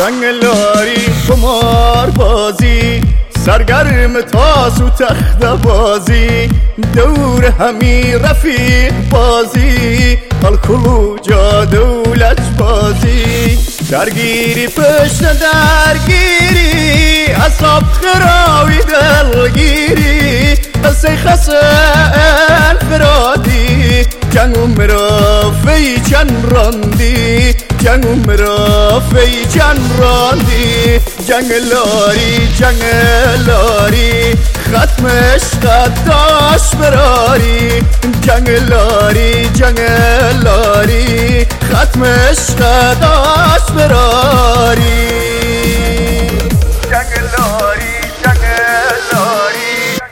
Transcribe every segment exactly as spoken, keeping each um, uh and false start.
جنگلاری قمار بازی سرگرم تاس و تخت بازی دور همی رفیق بازی الکل جا دولت بازی درگیری پشت درگیری اصاب خراوی دلگیری قصه خسه انفرادی جنگ مرا فی چند راندی جنگ مرا فی چند راندی جنگ لاری جنگ لاری ختمش قداش براری جنگ لاری جنگ لاری ختمش قداش براری جنگ لاری جنگ لاری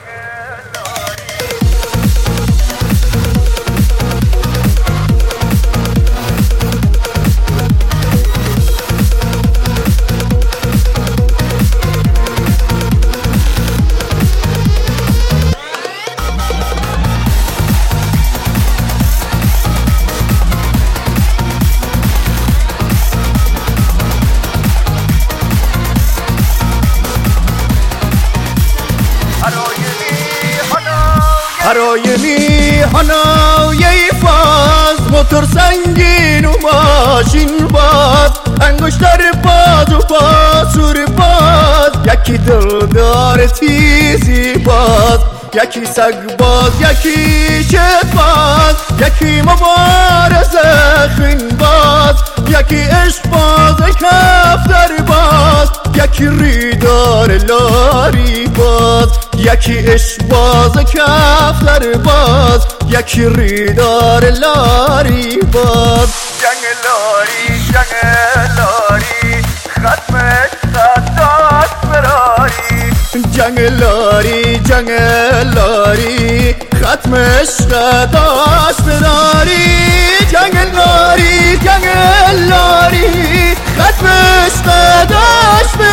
هراینی هنو یی فاز موتور سنگین و ماشین باز انگشتر باز و پاسور باز یکی دلدار تیزی باز یکی سگ باز یکی چت باز یکی مبارزه خین باز یکی عشق باز کفتر باز یکی ریدار لاری باز یکی عشق باز کفتر باز یکی ریدار لاری باز جنگ لاری جنگ لاری ختمش قداش براری جنگ لاری جنگ لاری ختمش قداش براری جنگ لاری جنگ لاری ختمش قداش براری